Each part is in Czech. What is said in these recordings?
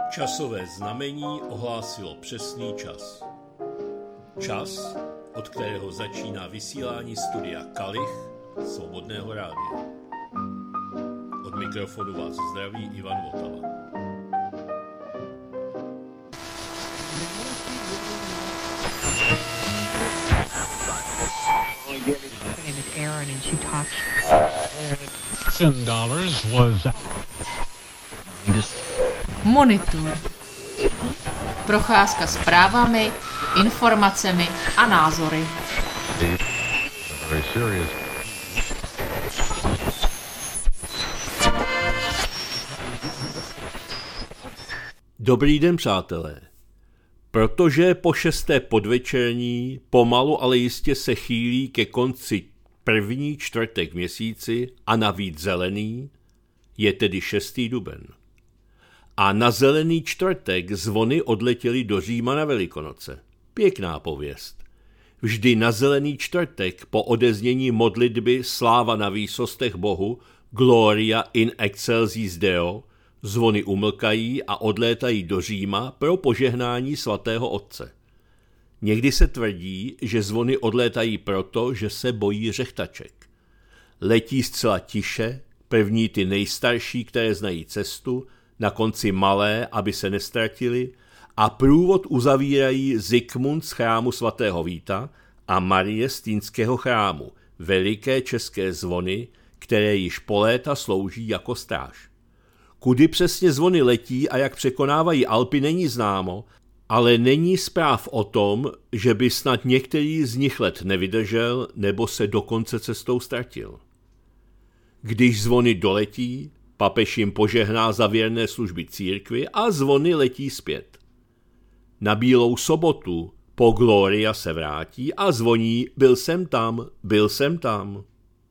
Časové znamení ohlásilo přesný čas. Čas, od kterého začíná vysílání studia Kalich Svobodného rádia. Od mikrofonu vás zdraví Ivan Votava. Monitor. Procházka zprávami, informacemi a názory. Dobrý den, přátelé. Protože po 6. podvečerní pomalu, ale jistě se chýlí ke konci první čtvrtek v měsíci a navíc zelený, je tedy 6. duben. A na zelený čtvrtek zvony odletěly do Říma na Velikonoce. Pěkná pověst. Vždy na zelený čtvrtek po odeznění modlitby Sláva na výsostech Bohu, Gloria in excelsis Deo, zvony umlkají a odlétají do Říma pro požehnání svatého otce. Někdy se tvrdí, že zvony odlétají proto, že se bojí řechtaček. Letí zcela tiše, první ty nejstarší, které znají cestu, na konci malé, aby se nestratili, a průvod uzavírají Zikmund z chrámu svatého Víta a Marie z Týnského chrámu, veliké české zvony, které již po léta slouží jako stráž. Kudy přesně zvony letí a jak překonávají Alpy, není známo, ale není zpráv o tom, že by snad některý z nich let nevydržel nebo se dokonce cestou ztratil. Když zvony doletí, papež jim požehná za věrné služby církvi a zvony letí zpět. Na Bílou sobotu po Gloria se vrátí a zvoní byl jsem tam.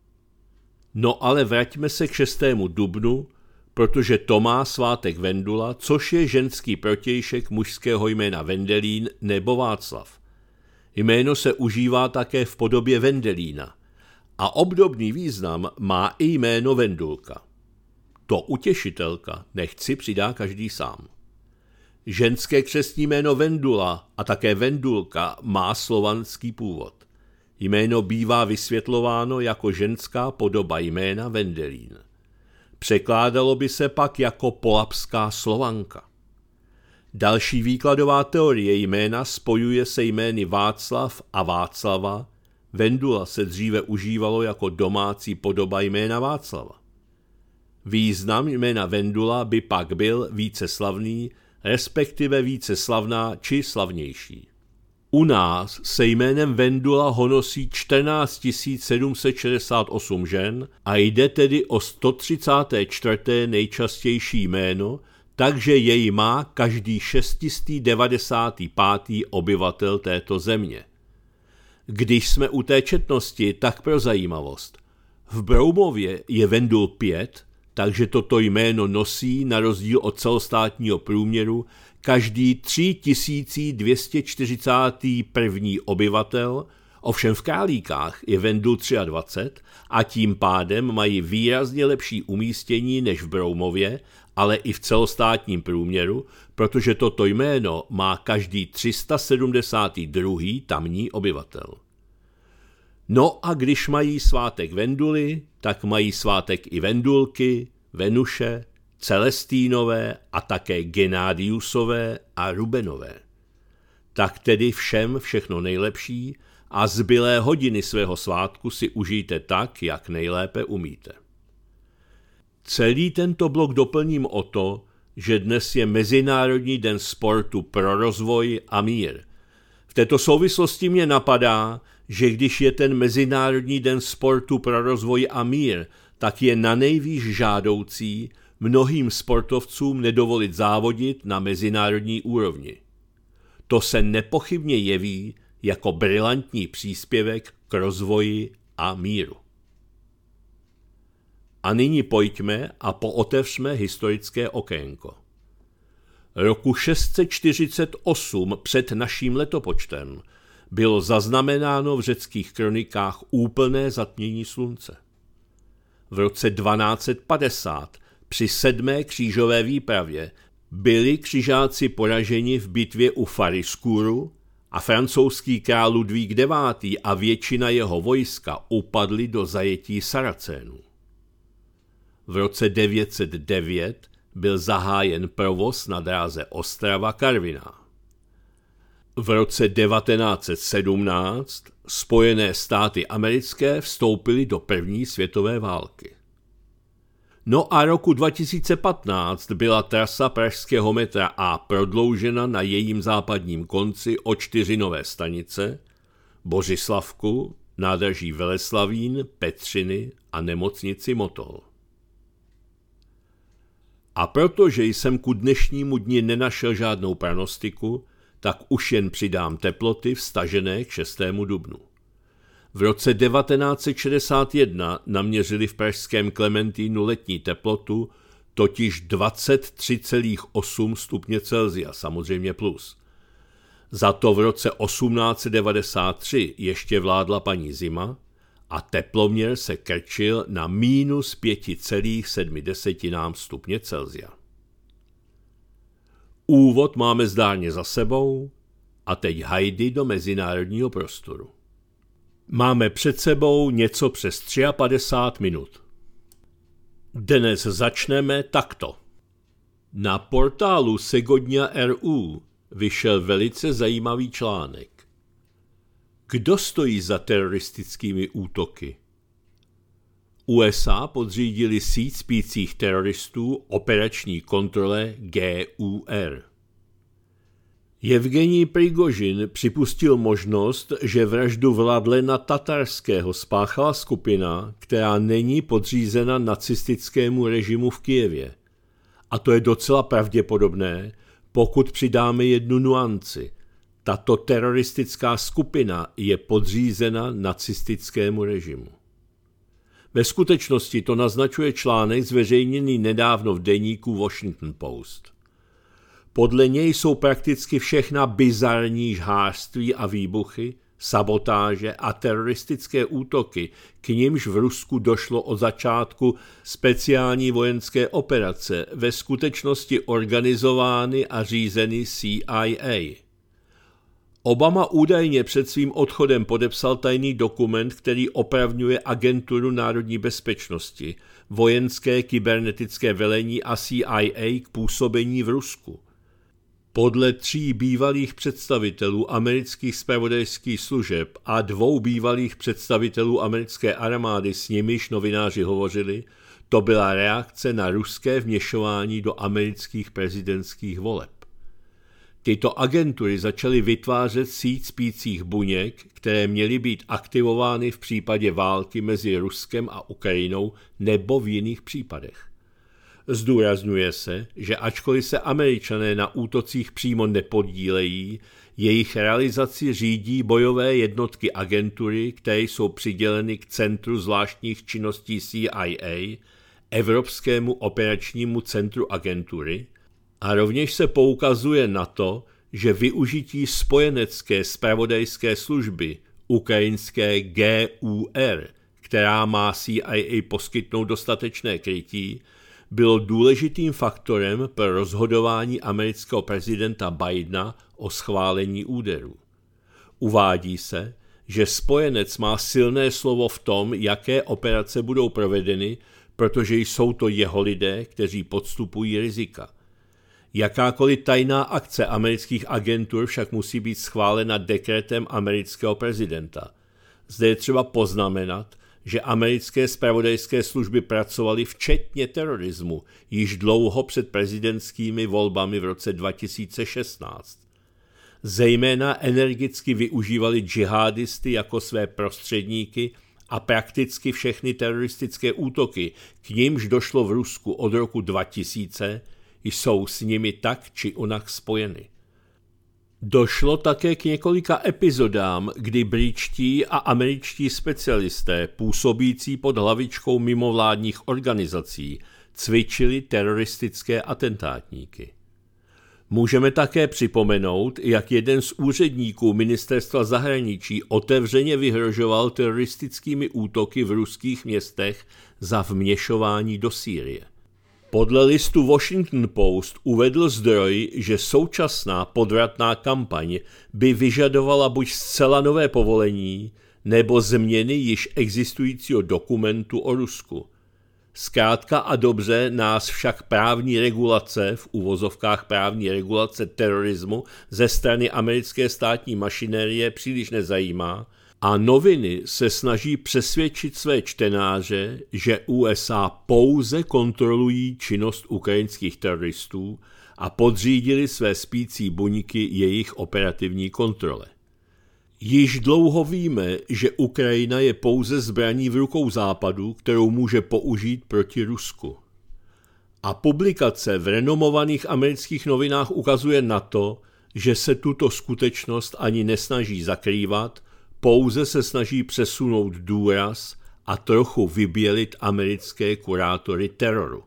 No ale vraťme se k 6. dubnu, protože to má svátek Vendula, což je ženský protějšek mužského jména Vendelín nebo Václav. Jméno se užívá také v podobě Vendelína a obdobný význam má i jméno Vendulka. To utěšitelka nechť si přidá každý sám. Ženské křestní jméno Vendula a také Vendulka má slovanský původ. Jméno bývá vysvětlováno jako ženská podoba jména Vendelín. Překládalo by se pak jako polabská Slovanka. Další výkladová teorie jména spojuje se jmény Václav a Václava. Vendula se dříve užívalo jako domácí podoba jména Václava. Význam jména Vendula by pak byl více slavný, respektive více slavná či slavnější. U nás se jménem Vendula honosí 14 768 žen a jde tedy o 134. nejčastější jméno, takže jej má každý 695. obyvatel této země. Když jsme u té četnosti, tak pro zajímavost. V Broumově je Vendul 5, takže toto jméno nosí na rozdíl od celostátního průměru každý 3241. obyvatel, ovšem v Králíkách je Vendul 23 a tím pádem mají výrazně lepší umístění než v Broumově, ale i v celostátním průměru, protože toto jméno má každý 372. tamní obyvatel. No a když mají svátek Venduly, tak mají svátek i Vendulky, Venuše, Celestínové a také Genádiusové a Rubenové. Tak tedy všem všechno nejlepší a zbylé hodiny svého svátku si užijte tak, jak nejlépe umíte. Celý tento blok doplním o to, že dnes je Mezinárodní den sportu pro rozvoj a mír. V této souvislosti mě napadá, že když je ten Mezinárodní den sportu pro rozvoj a mír, tak je nanejvýš žádoucí mnohým sportovcům nedovolit závodit na mezinárodní úrovni. To se nepochybně jeví jako brilantní příspěvek k rozvoji a míru. A nyní pojďme a pootevřme historické okénko. Roku 648 před naším letopočtem bylo zaznamenáno v řeckých kronikách úplné zatmění slunce. V roce 1250 při 7. křížové výpravě Byli křižáci poraženi v bitvě u Fariskuru a francouzský král Ludvík IX. A většina jeho vojska upadli do zajetí Saracénů. V roce 909 byl zahájen provoz na dráze Ostrava-Karviná. V roce 1917 Spojené státy americké vstoupily do první světové války. No a roku 2015 byla trasa pražského metra A prodloužena na jejím západním konci o 4 nové stanice, Bořislavku, nádraží Veleslavín, Petřiny a nemocnici Motol. A protože jsem ku dnešnímu dni nenašel žádnou prognostiku, tak už jen přidám teploty vztažené k 6. dubnu. V roce 1961 naměřili v pražském Klementínu letní teplotu, totiž 23,8 stupně Celsia, samozřejmě plus. Za to v roce 1893 ještě vládla paní zima a teploměr se krčil na minus 5,7 stupně Celsia. Úvod máme zdárně za sebou a teď hajdy do mezinárodního prostoru. Máme před sebou něco přes 53 minut. Dnes začneme takto. Na portálu Segodňa.ru vyšel velice zajímavý článek. Kdo stojí za teroristickými útoky? USA podřídili síť spících teroristů operační kontrole GUR. Jevgenij Prigožin připustil možnost, že vraždu Vladlena Tatarského spáchala skupina, která není podřízena nacistickému režimu v Kyjevě. A to je docela pravděpodobné, pokud přidáme jednu nuanci. Tato teroristická skupina je podřízena nacistickému režimu. Ve skutečnosti to naznačuje článek zveřejněný nedávno v deníku Washington Post. Podle něj jsou prakticky všechna bizarní žhářství a výbuchy, sabotáže a teroristické útoky, k nimž v Rusku došlo od začátku speciální vojenské operace, ve skutečnosti organizovány a řízeny CIA. Obama údajně před svým odchodem podepsal tajný dokument, který opravňuje agenturu národní bezpečnosti, vojenské kybernetické velení a CIA k působení v Rusku. Podle 3 bývalých představitelů amerických zpravodajských služeb a 2 bývalých představitelů americké armády, s nimiž novináři hovořili, to byla reakce na ruské vměšování do amerických prezidentských voleb. Tyto agentury začaly vytvářet síť spících buněk, které měly být aktivovány v případě války mezi Ruskem a Ukrajinou nebo v jiných případech. Zdůrazňuje se, že ačkoliv se Američané na útocích přímo nepodílejí, jejich realizaci řídí bojové jednotky agentury, které jsou přiděleny k Centru zvláštních činností CIA, Evropskému operačnímu centru agentury, a rovněž se poukazuje na to, že využití spojenecké zpravodajské služby ukrajinské GUR, která má CIA poskytnout dostatečné krytí, bylo důležitým faktorem pro rozhodování amerického prezidenta Bidena o schválení úderu. Uvádí se, že spojenec má silné slovo v tom, jaké operace budou provedeny, protože jsou to jeho lidé, kteří podstupují rizika. Jakákoliv tajná akce amerických agentur však musí být schválena dekretem amerického prezidenta. Zde je třeba poznamenat, že americké zpravodajské služby pracovaly včetně terorismu již dlouho před prezidentskými volbami v roce 2016. Zejména energicky využívali džihadisty jako své prostředníky a prakticky všechny teroristické útoky, k nimž došlo v Rusku od roku 2000, jsou s nimi tak či onak spojeny. Došlo také k několika epizodám, kdy britští a američtí specialisté působící pod hlavičkou mimovládních organizací cvičili teroristické atentátníky. Můžeme také připomenout, jak jeden z úředníků ministerstva zahraničí otevřeně vyhrožoval teroristickými útoky v ruských městech za vměšování do Sýrie. Podle listu Washington Post uvedl zdroj, že současná podvratná kampaň by vyžadovala buď zcela nové povolení, nebo změny již existujícího dokumentu o Rusku. Zkrátka a dobře nás však právní regulace, v uvozovkách právní regulace terorismu ze strany americké státní mašinérie příliš nezajímá a noviny se snaží přesvědčit své čtenáře, že USA pouze kontrolují činnost ukrajinských teroristů a podřídili své spící buňky jejich operativní kontrole. Již dlouho víme, že Ukrajina je pouze zbraní v rukou Západu, kterou může použít proti Rusku. A publikace v renomovaných amerických novinách ukazuje na to, že se tuto skutečnost ani nesnaží zakrývat, pouze se snaží přesunout důraz a trochu vybělit americké kurátory teroru.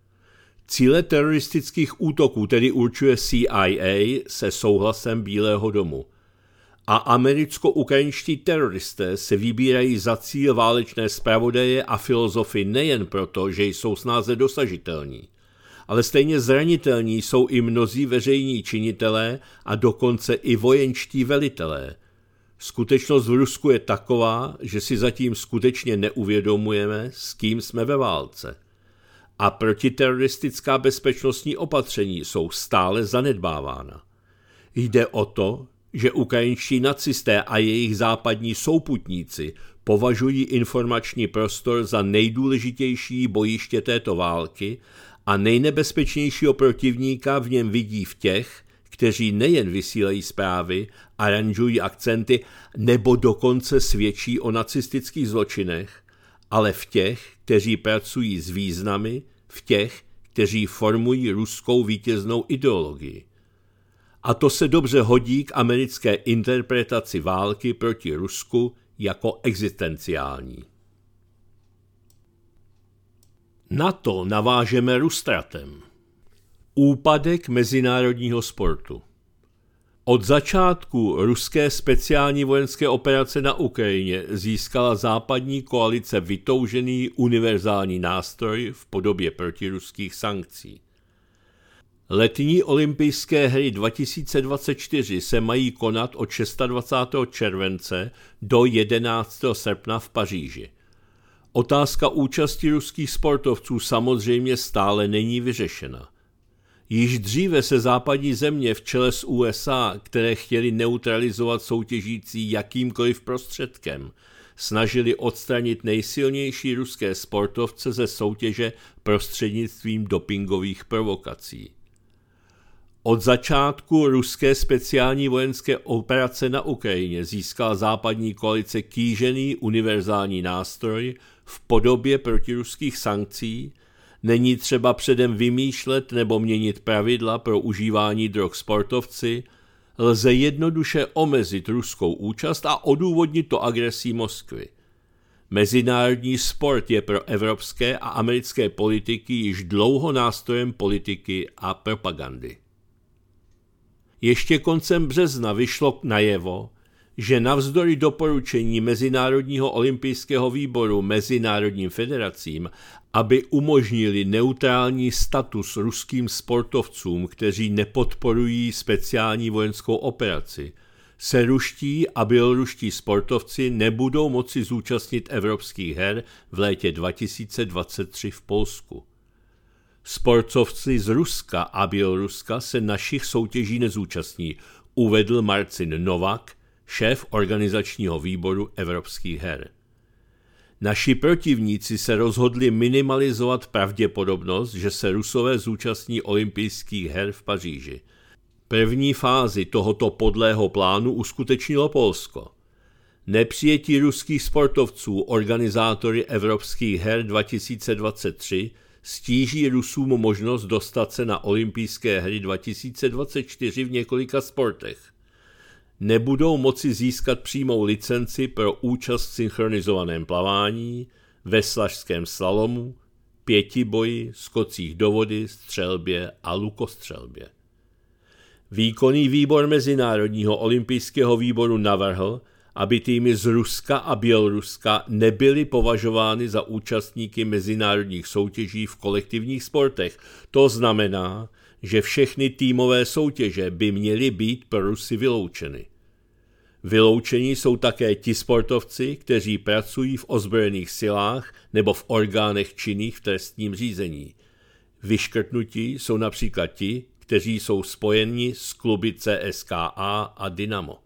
Cíle teroristických útoků tedy určuje CIA se souhlasem Bílého domu. A americko-ukrajinští teroristé se vybírají za cíl válečné zpravodaje a filozofy nejen proto, že jsou snáze dosažitelní, ale stejně zranitelní jsou i mnozí veřejní činitelé a dokonce i vojenští velitelé. Skutečnost v Rusku je taková, že si zatím skutečně neuvědomujeme, s kým jsme ve válce. A protiteroristická bezpečnostní opatření jsou stále zanedbávána. Jde o to, že ukrajinští nacisté a jejich západní souputníci považují informační prostor za nejdůležitější bojiště této války a nejnebezpečnějšího protivníka v něm vidí v těch, kteří nejen vysílají zprávy, aranžují akcenty nebo dokonce svědčí o nacistických zločinech, ale v těch, kteří pracují s významy, v těch, kteří formují ruskou vítěznou ideologii. A to se dobře hodí k americké interpretaci války proti Rusku jako existenciální. Na to navážeme Rustratem. Úpadek mezinárodního sportu. Od začátku ruské speciální vojenské operace na Ukrajině získala západní koalice vytoužený univerzální nástroj v podobě protiruských sankcí. Letní olympijské hry 2024 se mají konat od 26. července do 11. srpna v Paříži. Otázka účasti ruských sportovců samozřejmě stále není vyřešena. Již dříve se západní země v čele s USA, které chtěly neutralizovat soutěžící jakýmkoliv prostředkem, snažili odstranit nejsilnější ruské sportovce ze soutěže prostřednictvím dopingových provokací. Od začátku ruské speciální vojenské operace na Ukrajině získala západní koalice kýžený univerzální nástroj v podobě protiruských sankcí. Není třeba předem vymýšlet nebo měnit pravidla pro užívání drog sportovci, lze jednoduše omezit ruskou účast a odůvodnit to agresí Moskvy. Mezinárodní sport je pro evropské a americké politiky již dlouho nástrojem politiky a propagandy. Ještě koncem března vyšlo najevo, že navzdory doporučení Mezinárodního olympijského výboru mezinárodním federacím, aby umožnili neutrální status ruským sportovcům, kteří nepodporují speciální vojenskou operaci, se ruští a běloruští sportovci nebudou moci zúčastnit evropských her v létě 2023 v Polsku. Sportovci z Ruska a Běloruska se našich soutěží nezúčastní, uvedl Marcin Novak, šéf organizačního výboru evropských her. Naši protivníci se rozhodli minimalizovat pravděpodobnost, že se Rusové zúčastní olympijských her v Paříži. První fázi tohoto podlého plánu uskutečnilo Polsko. Nepřijetí ruských sportovců organizátory evropských her 2023 stíží Rusům možnost dostat se na olympijské hry 2024 v několika sportech. Nebudou moci získat přímou licenci pro účast v synchronizovaném plavání, veslařském slalomu, pětiboji, skocích do vody, střelbě a lukostřelbě. Výkonný výbor Mezinárodního olympijského výboru navrhl, aby týmy z Ruska a Běloruska nebyly považovány za účastníky mezinárodních soutěží v kolektivních sportech. To znamená, že všechny týmové soutěže by měly být pro Rusy vyloučeny. Vyloučení jsou také ti sportovci, kteří pracují v ozbrojených silách nebo v orgánech činných v trestním řízení. Vyškrtnutí jsou například ti, kteří jsou spojeni s kluby CSKA a Dynamo.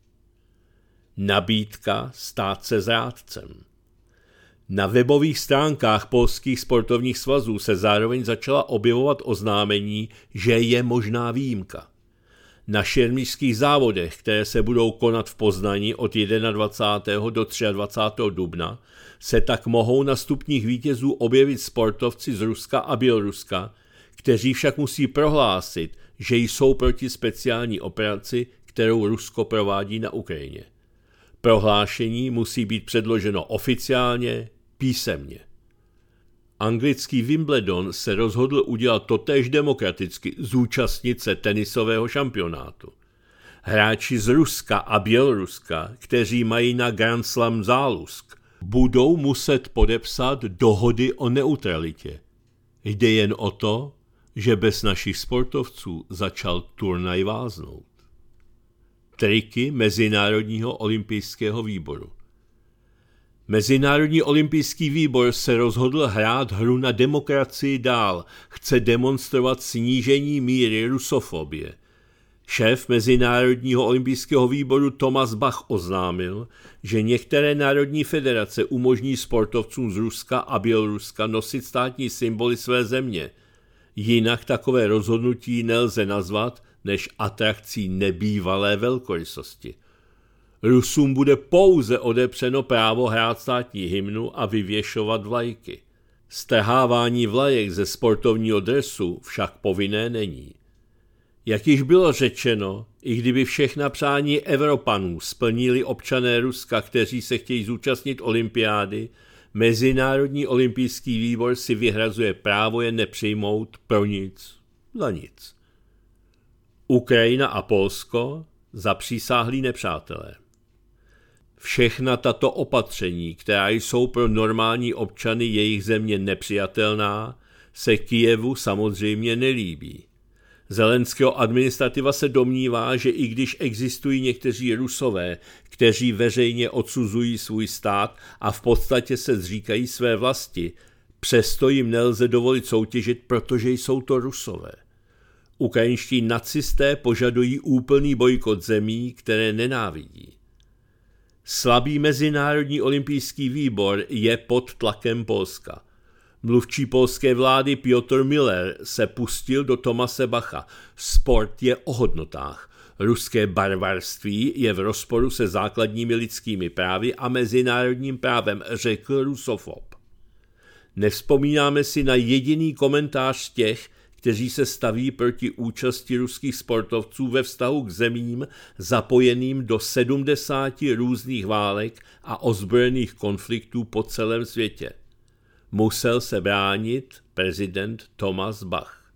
Nabídka stát se zrádcem. Na webových stránkách polských sportovních svazů se zároveň začala objevovat oznámení, že je možná výjimka. Na šermířských závodech, které se budou konat v Poznani od 21. do 23. dubna, se tak mohou na stupních vítězů objevit sportovci z Ruska a Běloruska, kteří však musí prohlásit, že jsou proti speciální operaci, kterou Rusko provádí na Ukrajině. Prohlášení musí být předloženo oficiálně, písemně. Anglický Wimbledon se rozhodl udělat totéž demokraticky, zúčastnit se tenisového šampionátu. Hráči z Ruska a Běloruska, kteří mají na Grand Slam zálusk, budou muset podepsat dohody o neutralitě. Jde jen o to, že bez našich sportovců začal turnaj váznout. Triky Mezinárodního olympijského výboru. Mezinárodní olympijský výbor se rozhodl hrát hru na demokracii dál, chce demonstrovat snížení míry rusofobie. Šéf Mezinárodního olympijského výboru Thomas Bach oznámil, že některé národní federace umožní sportovcům z Ruska a Běloruska nosit státní symboly své země. Jinak takové rozhodnutí nelze nazvat než atrakcí nebývalé velkorysosti. Rusům bude pouze odepřeno právo hrát státní hymnu a vyvěšovat vlajky. Strhávání vlajek ze sportovního dresu však povinné není. Jak již bylo řečeno, i kdyby všechna přání Evropanů splnili občané Ruska, kteří se chtějí zúčastnit olympiády, Mezinárodní olympijský výbor si vyhrazuje právo je nepřijmout pro nic, za nic. Ukrajina a Polsko zapřísáhlí nepřátelé. Všechna tato opatření, která jsou pro normální občany jejich země nepřijatelná, se Kyjevu samozřejmě nelíbí. Zelenského administrativa se domnívá, že i když existují někteří Rusové, kteří veřejně odsuzují svůj stát a v podstatě se zříkají své vlasti, přesto jim nelze dovolit soutěžit, protože jsou to Rusové. Ukrajinští nacisté požadují úplný bojkot zemí, které nenávidí. Slabý Mezinárodní olympijský výbor je pod tlakem Polska. Mluvčí polské vlády Piotr Miller se pustil do Thomase Bacha. Sport je o hodnotách. Ruské barbarství je v rozporu se základními lidskými právy a mezinárodním právem, řekl rusofob. Nevzpomínáme si na jediný komentář těch, kteří se staví proti účasti ruských sportovců ve vztahu k zemím zapojeným do 70 různých válek a ozbrojených konfliktů po celém světě. Musel se bránit prezident Thomas Bach.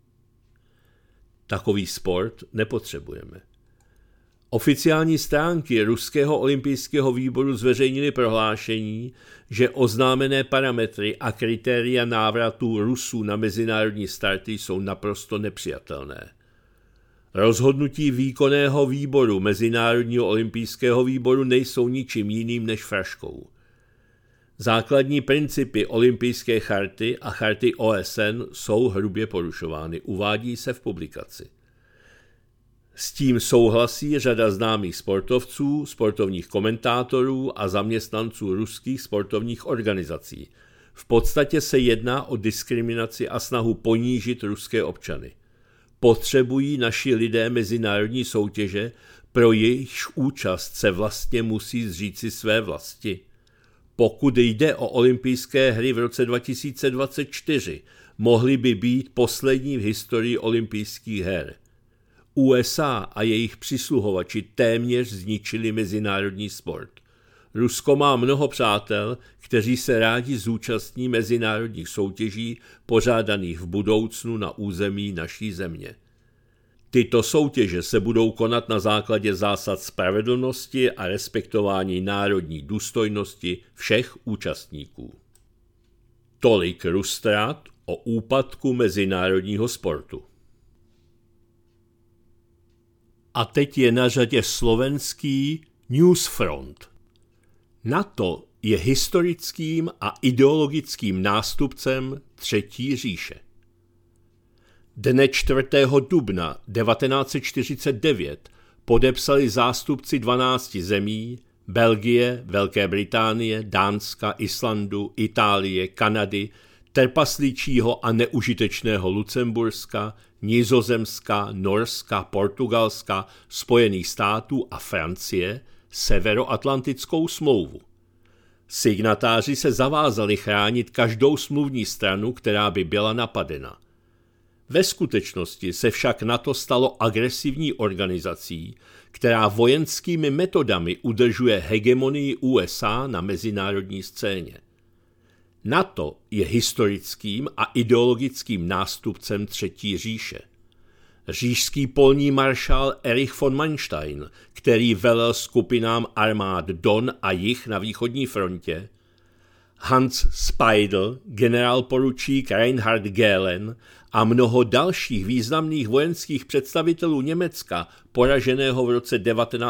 Takový sport nepotřebujeme. Oficiální stránky Ruského olympijského výboru zveřejnily prohlášení, že oznámené parametry a kritéria návratu Rusů na mezinárodní starty jsou naprosto nepřijatelné. Rozhodnutí výkonného výboru Mezinárodního olympijského výboru nejsou ničím jiným než fraškou. Základní principy olympijské charty a charty OSN jsou hrubě porušovány, uvádí se v publikaci. S tím souhlasí řada známých sportovců, sportovních komentátorů a zaměstnanců ruských sportovních organizací. V podstatě se jedná o diskriminaci a snahu ponížit ruské občany. Potřebují naši lidé mezinárodní soutěže, pro jejichž účast se vlastně musí zříci své vlasti. Pokud jde o olympijské hry v roce 2024, mohly by být poslední v historii olympijských her. USA a jejich přisluhovači téměř zničili mezinárodní sport. Rusko má mnoho přátel, kteří se rádi zúčastní mezinárodních soutěží pořádaných v budoucnu na území naší země. Tyto soutěže se budou konat na základě zásad spravedlnosti a respektování národní důstojnosti všech účastníků. Tolik Rustrat o úpadku mezinárodního sportu. A teď je na řadě slovenský Newsfront. NATO je historickým a ideologickým nástupcem Třetí říše. Dne 4. dubna 1949 podepsali zástupci 12 zemí, Belgie, Velké Británie, Dánska, Islandu, Itálie, Kanady, trpaslíčího a neužitečného Lucemburska, Nizozemska, Norska, Portugalska, Spojených států a Francie Severoatlantickou smlouvu. Signatáři se zavázali chránit každou smluvní stranu, která by byla napadena. Ve skutečnosti se však NATO stalo agresivní organizací, která vojenskými metodami udržuje hegemonii USA na mezinárodní scéně. NATO je historickým a ideologickým nástupcem Třetí říše. Říšský polní maršál Erich von Manstein, který velel skupinám armád Don a Jih na východní frontě, Hans Speidel, generálporučík Reinhard Gehlen a mnoho dalších významných vojenských představitelů Německa, poraženého v roce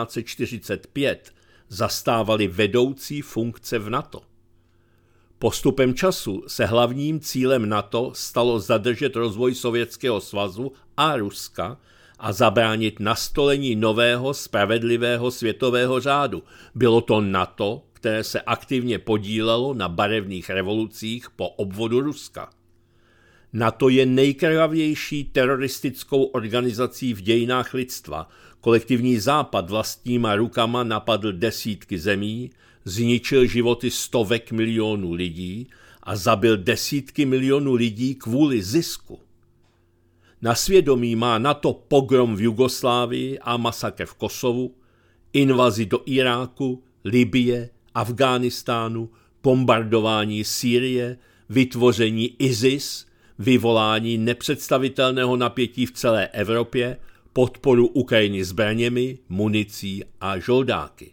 1945, zastávali vedoucí funkce v NATO. Postupem času se hlavním cílem NATO stalo zadržet rozvoj Sovětského svazu a Ruska a zabránit nastolení nového spravedlivého světového řádu. Bylo to NATO, které se aktivně podílelo na barevných revolucích po obvodu Ruska. NATO je nejkrvavější teroristickou organizací v dějinách lidstva. Kolektivní západ vlastníma rukama napadl desítky zemí, zničil životy stovek milionů lidí a zabil desítky milionů lidí kvůli zisku. Na svědomí má NATO pogrom v Jugoslávii a masakr v Kosovu, invazi do Iráku, Libye, Afghánistánu, bombardování Sýrie, vytvoření ISIS, vyvolání nepředstavitelného napětí v celé Evropě, podporu Ukrajiny zbraněmi, municí a žoldáky.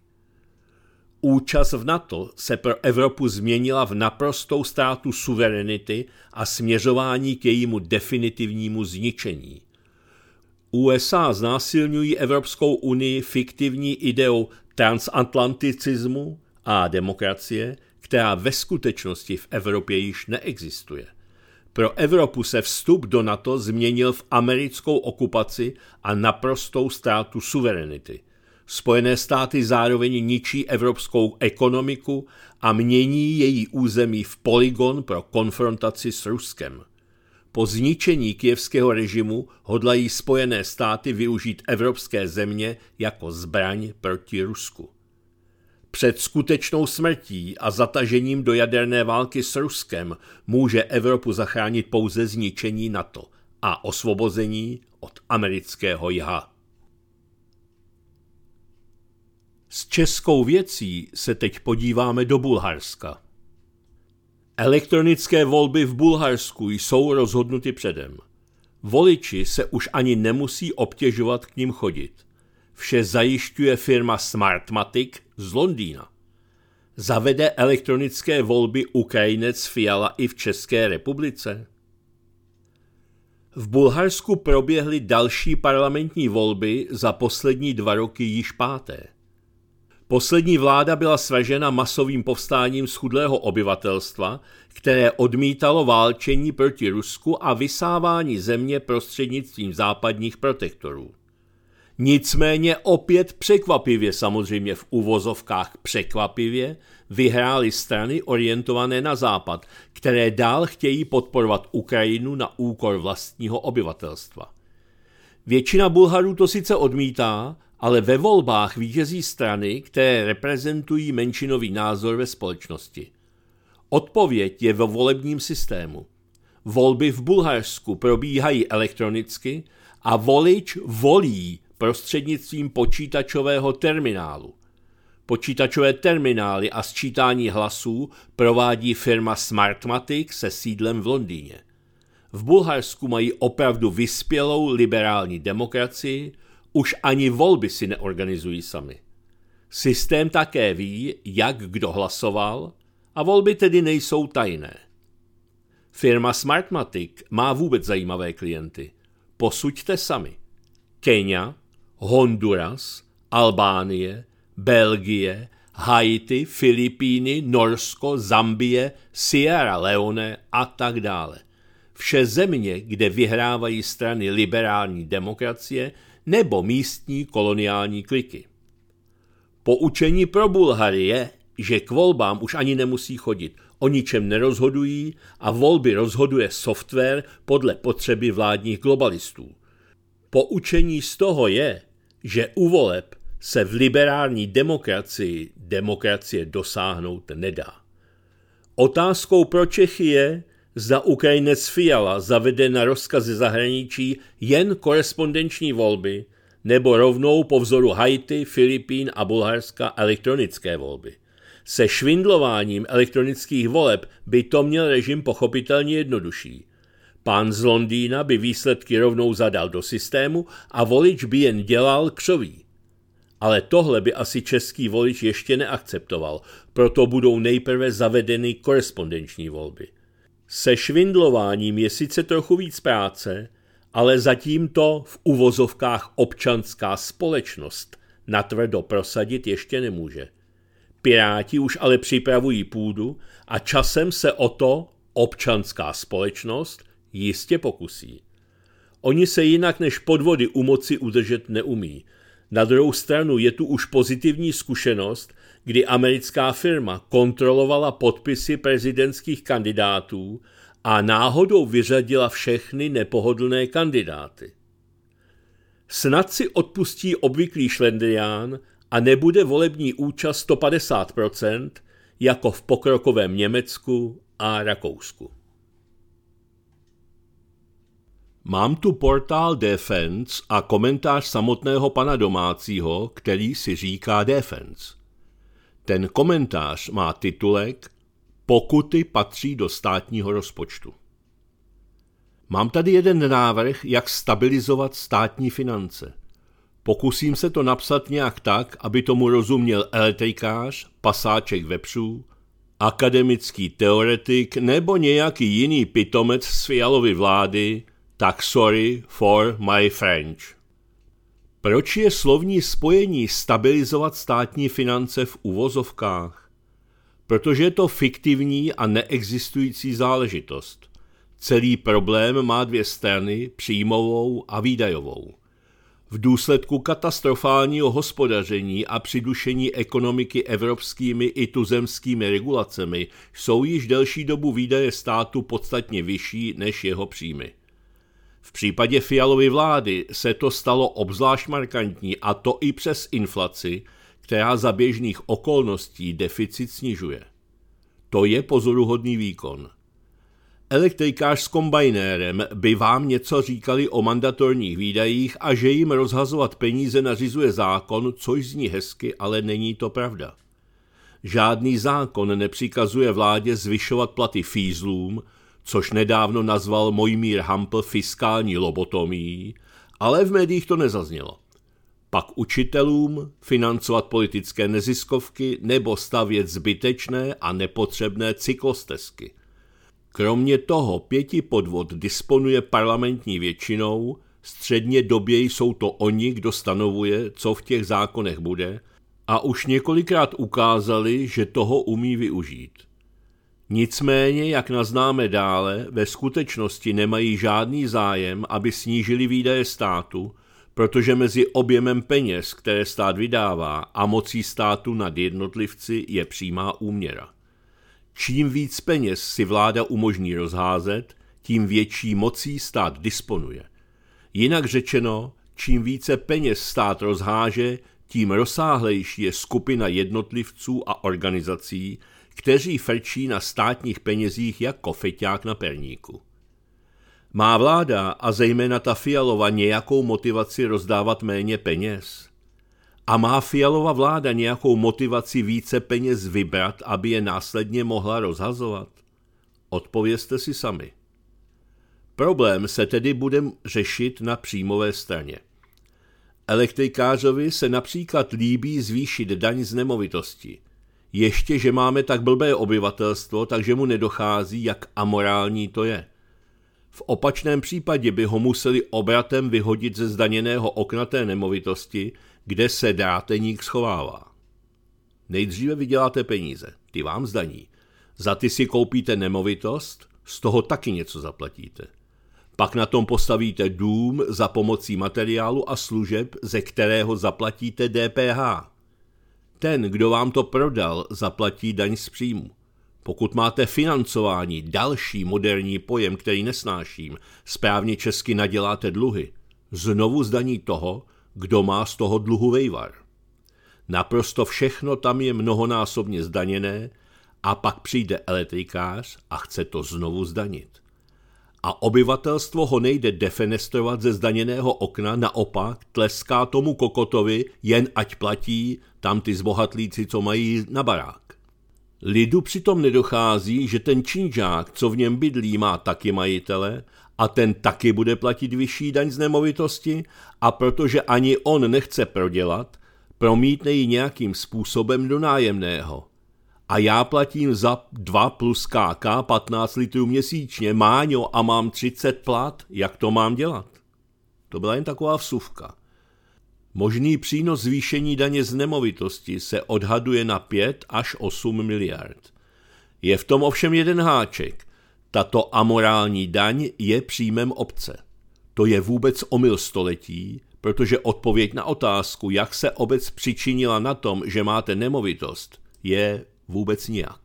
Účast v NATO se pro Evropu změnila v naprostou ztrátu suverenity a směřování k jejímu definitivnímu zničení. USA znásilňují Evropskou unii fiktivní ideou transatlanticismu a demokracie, která ve skutečnosti v Evropě již neexistuje. Pro Evropu se vstup do NATO změnil v americkou okupaci a naprostou ztrátu suverenity. Spojené státy zároveň ničí evropskou ekonomiku a mění její území v polygon pro konfrontaci s Ruskem. Po zničení kyjevského režimu hodlají Spojené státy využít evropské země jako zbraň proti Rusku. Před skutečnou smrtí a zatažením do jaderné války s Ruskem může Evropu zachránit pouze zničení NATO a osvobození od amerického jha. S českou věcí se teď podíváme do Bulharska. Elektronické volby v Bulharsku jsou rozhodnuty předem. Voliči se už ani nemusí obtěžovat k nim chodit. Vše zajišťuje firma Smartmatic z Londýna. Zavede elektronické volby Ukrajinec Fiala i v České republice? V Bulharsku proběhly další parlamentní volby za poslední 2 roky již 5. Poslední vláda byla svržena masovým povstáním schudlého obyvatelstva, které odmítalo válčení proti Rusku a vysávání země prostřednictvím západních protektorů. Nicméně opět překvapivě, samozřejmě v uvozovkách překvapivě, vyhrály strany orientované na západ, které dál chtějí podporovat Ukrajinu na úkor vlastního obyvatelstva. Většina Bulharů to sice odmítá, ale ve volbách vítězí strany, které reprezentují menšinový názor ve společnosti. Odpověď je ve volebním systému. Volby v Bulharsku probíhají elektronicky a volič volí prostřednictvím počítačového terminálu. Počítačové terminály a sčítání hlasů provádí firma Smartmatic se sídlem v Londýně. V Bulharsku mají opravdu vyspělou liberální demokracii, už ani volby si neorganizují sami. Systém také ví, jak kdo hlasoval, a volby tedy nejsou tajné. Firma Smartmatic má vůbec zajímavé klienty. Posuďte sami. Kenia, Honduras, Albánie, Belgie, Haiti, Filipíny, Norsko, Zambie, Sierra Leone a tak dále. Vše země, kde vyhrávají strany liberální demokracie nebo místní koloniální kliky. Poučení pro Bulhary je, že k volbám už ani nemusí chodit. O ničem nerozhodují a volby rozhoduje software podle potřeby vládních globalistů. Poučení z toho je, že u voleb se v liberální demokracie dosáhnout nedá. Otázkou pro Čechy je, zda Ukrajinec Fiala zavede na rozkazy zahraničí jen korespondenční volby, nebo rovnou po vzoru Haiti, Filipín a Bulharska elektronické volby. Se švindlováním elektronických voleb by to měl režim pochopitelně jednodušší. Pán z Londýna by výsledky rovnou zadal do systému a volič by jen dělal křoví. Ale tohle by asi český volič ještě neakceptoval, proto budou nejprve zavedeny korespondenční volby. Se švindlováním je sice trochu víc práce, ale zatím to v uvozovkách občanská společnost natvrdo prosadit ještě nemůže. Piráti už ale připravují půdu a časem se o to občanská společnost jistě pokusí. Oni se jinak než podvody u moci udržet neumí. Na druhou stranu je tu už pozitivní zkušenost, kdy americká firma kontrolovala podpisy prezidentských kandidátů a náhodou vyřadila všechny nepohodlné kandidáty. Snad si odpustí obvyklý šlendrián a nebude volební účast 150%, jako v pokrokovém Německu a Rakousku. Mám tu portál Defense a komentář samotného pana domácího, který si říká Defense. Ten komentář má titulek Pokuty patří do státního rozpočtu. Mám tady jeden návrh, jak stabilizovat státní finance. Pokusím se to napsat nějak tak, aby tomu rozuměl elektrikář, pasáček vepřů, akademický teoretik nebo nějaký jiný pitomec z Fialovy vlády, tak sorry for my French. Proč je slovní spojení stabilizovat státní finance v uvozovkách? Protože je to fiktivní a neexistující záležitost. Celý problém má dvě strany, příjmovou a výdajovou. V důsledku katastrofálního hospodaření a přidušení ekonomiky evropskými i tuzemskými regulacemi jsou již delší dobu výdaje státu podstatně vyšší než jeho příjmy. V případě Fialovy vlády se to stalo obzvlášť markantní, a to i přes inflaci, která za běžných okolností deficit snižuje. To je pozoruhodný výkon. Elektrikář s kombajnérem by vám něco říkali o mandatorních výdajích a že jim rozhazovat peníze nařizuje zákon, což zní hezky, ale není to pravda. Žádný zákon nepřikazuje vládě zvyšovat platy fízlům, což nedávno nazval Mojmír Hampl fiskální lobotomií, ale v médiích to nezaznělo. Pak učitelům financovat politické neziskovky nebo stavět zbytečné a nepotřebné cyklostezky. Kromě toho 5 podvod disponuje parlamentní většinou, středně době jsou to oni, kdo stanovuje, co v těch zákonech bude, a už několikrát ukázali, že toho umí využít. Nicméně, jak naznáme dále, ve skutečnosti nemají žádný zájem, aby snížili výdaje státu, protože mezi objemem peněz, které stát vydává, a mocí státu nad jednotlivci je přímá úměra. Čím víc peněz si vláda umožní rozházet, tím větší mocí stát disponuje. Jinak řečeno, čím více peněz stát rozháže, tím rozsáhlejší je skupina jednotlivců a organizací, kteří frčí na státních penězích jako feťák na perníku. Má vláda a zejména ta Fialova nějakou motivaci rozdávat méně peněz? A má Fialova vláda nějakou motivaci více peněz vybrat, aby je následně mohla rozhazovat? Odpovězte si sami. Problém se tedy bude řešit na příjmové straně. Elektrikářovi se například líbí zvýšit daň z nemovitosti. Ještě, že máme tak blbé obyvatelstvo, takže mu nedochází, jak amorální to je. V opačném případě by ho museli obratem vyhodit ze zdaněného okna té nemovitosti, kde se dráteník schovává. Nejdříve vyděláte peníze, ty vám zdaní. Za ty si koupíte nemovitost, z toho taky něco zaplatíte. Pak na tom postavíte dům za pomocí materiálu a služeb, ze kterého zaplatíte DPH. Ten, kdo vám to prodal, zaplatí daň z příjmu. Pokud máte financování, další moderní pojem, který nesnáším, správně česky naděláte dluhy, znovu zdaní toho, kdo má z toho dluhu vejvar. Naprosto všechno tam je mnohonásobně zdaněné a pak přijde elektrikář a chce to znovu zdanit. A obyvatelstvo ho nejde defenestrovat ze zdaněného okna, naopak tleská tomu kokotovi, jen ať platí tam ty zbohatlíci, co mají na barák. Lidu přitom nedochází, že ten činžák, co v něm bydlí, má taky majitele a ten taky bude platit vyšší daň z nemovitosti a protože ani on nechce prodělat, promítne ji nějakým způsobem do nájemného. A já platím za 2 plus KK 15 litrů měsíčně, Máňo, a mám 30 plat, jak to mám dělat? To byla jen taková vsuvka. Možný přínos zvýšení daně z nemovitosti se odhaduje na 5 až 8 miliard. Je v tom ovšem jeden háček. Tato amorální daň je příjmem obce. To je vůbec omyl století, protože odpověď na otázku, jak se obec přičinila na tom, že máte nemovitost, je vůbec nijak.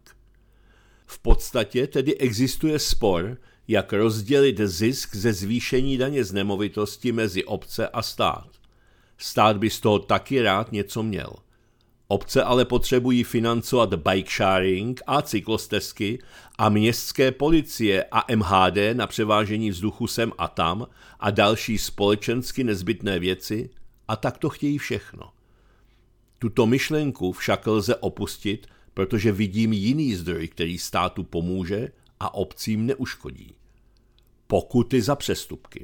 V podstatě tedy existuje spor, jak rozdělit zisk ze zvýšení daně z nemovitosti mezi obce a stát. Stát by z toho taky rád něco měl. Obce ale potřebují financovat bike sharing a cyklostezky a městské policie a MHD na převážení vzduchu sem a tam a další společensky nezbytné věci a tak to chtějí všechno. Tuto myšlenku však lze opustit, protože vidím jiný zdroj, který státu pomůže a obcím neuškodí. Pokuty za přestupky.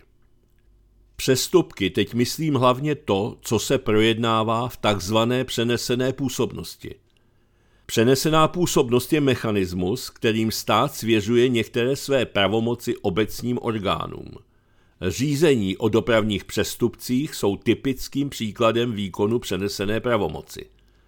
Přestupky teď myslím hlavně to, co se projednává v takzvané přenesené působnosti. Přenesená působnost je mechanismus, kterým stát svěřuje některé své pravomoci obecním orgánům. Řízení o dopravních přestupcích jsou typickým příkladem výkonu přenesené pravomoci.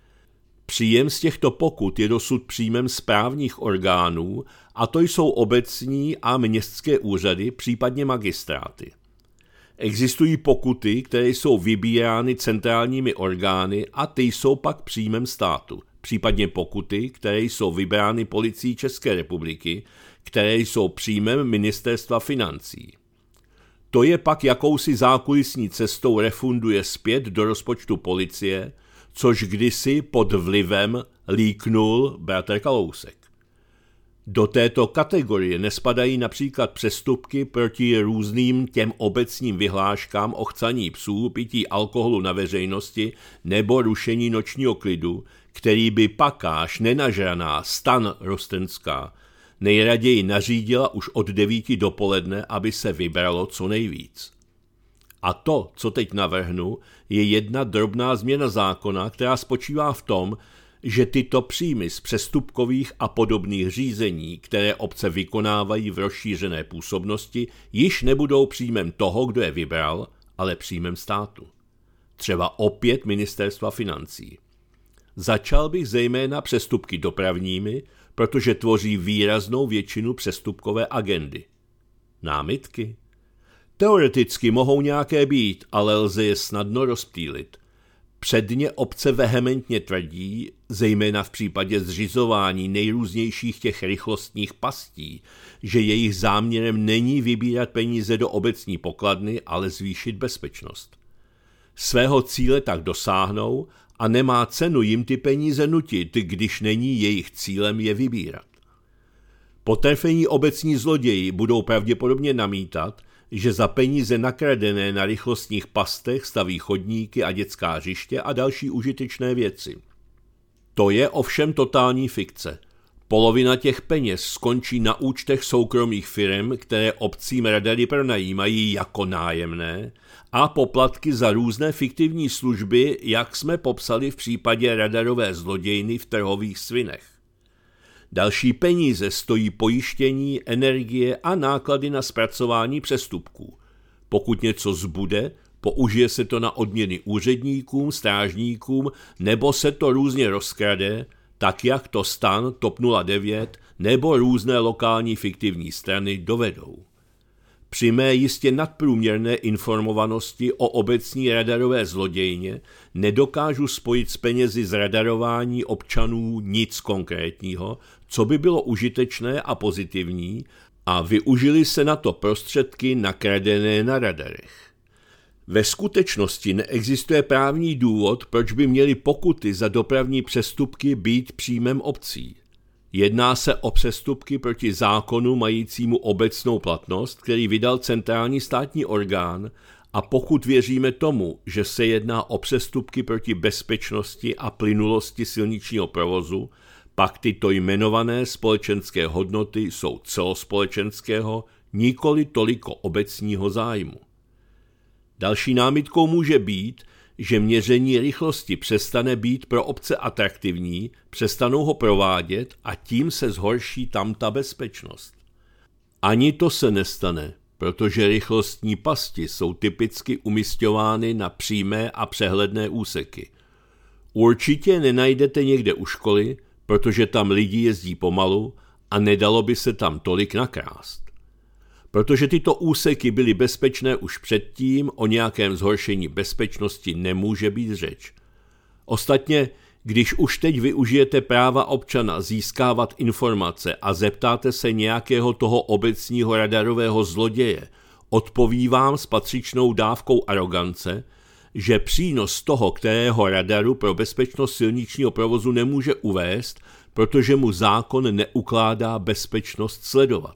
Příjem z těchto pokut je dosud příjmem správních orgánů, a to jsou obecní a městské úřady, případně magistráty. Existují pokuty, které jsou vybírány centrálními orgány a ty jsou pak příjmem státu, případně pokuty, které jsou vybrány policií České republiky, které jsou příjmem ministerstva financí. To je pak jakousi zákulisní cestou refunduje zpět do rozpočtu policie, což kdysi pod vlivem líknul bratr Kalousek. Do této kategorie nespadají například přestupky proti různým těm obecním vyhláškám o chcaní psů, pití alkoholu na veřejnosti nebo rušení nočního klidu, který by pakáž nenažraná Stan Rostenská nejraději nařídila už od 9 dopoledne, aby se vybralo co nejvíc. A to, co teď navrhnu, je jedna drobná změna zákona, která spočívá v tom, že tyto příjmy z přestupkových a podobných řízení, které obce vykonávají v rozšířené působnosti, již nebudou příjmem toho, kdo je vybral, ale příjmem státu. Třeba opět ministerstva financí. Začal bych zejména přestupky dopravními, protože tvoří výraznou většinu přestupkové agendy. Námitky? Teoreticky mohou nějaké být, ale lze je snadno rozptýlit. Předně obce vehementně tvrdí, zejména v případě zřizování nejrůznějších těch rychlostních pastí, že jejich záměrem není vybírat peníze do obecní pokladny, ale zvýšit bezpečnost. Svého cíle tak dosáhnou a nemá cenu jim ty peníze nutit, když není jejich cílem je vybírat. Potrefení obecní zloději budou pravděpodobně namítat, že za peníze nakradené na rychlostních pastech staví chodníky a dětská hřiště a další užitečné věci. To je ovšem totální fikce. Polovina těch peněz skončí na účtech soukromých firem, které obcím radary pronajímají jako nájemné, a poplatky za různé fiktivní služby, jak jsme popsali v případě radarové zlodějny v Trhových svinech. Další peníze stojí pojištění, energie a náklady na zpracování přestupků. Pokud něco zbude, použije se to na odměny úředníkům, strážníkům, nebo se to různě rozkrade, tak jak to STAN, TOP 09 nebo různé lokální fiktivní strany dovedou. Při mé jistě nadprůměrné informovanosti o obecní radarové zlodějně nedokážu spojit s penězi z radarování občanů nic konkrétního, co by bylo užitečné a pozitivní, a využili se na to prostředky nakradené na radarech. Ve skutečnosti neexistuje právní důvod, proč by měly pokuty za dopravní přestupky být příjmem obcí. Jedná se o přestupky proti zákonu majícímu obecnou platnost, který vydal centrální státní orgán, a pokud věříme tomu, že se jedná o přestupky proti bezpečnosti a plynulosti silničního provozu, pak tyto jmenované společenské hodnoty jsou celospolečenského, nikoli toliko obecního zájmu. Další námitkou může být, že měření rychlosti přestane být pro obce atraktivní, přestanou ho provádět a tím se zhorší tam ta bezpečnost. Ani to se nestane, protože rychlostní pasti jsou typicky umisťovány na přímé a přehledné úseky. Určitě nenajdete někde u školy, protože tam lidi jezdí pomalu a nedalo by se tam tolik nakrást. Protože tyto úseky byly bezpečné už předtím, o nějakém zhoršení bezpečnosti nemůže být řeč. Ostatně, když už teď využijete práva občana získávat informace a zeptáte se nějakého toho obecního radarového zloděje, odpoví vám s patřičnou dávkou arogance, že přínos toho kterého radaru pro bezpečnost silničního provozu nemůže uvést, protože mu zákon neukládá bezpečnost sledovat.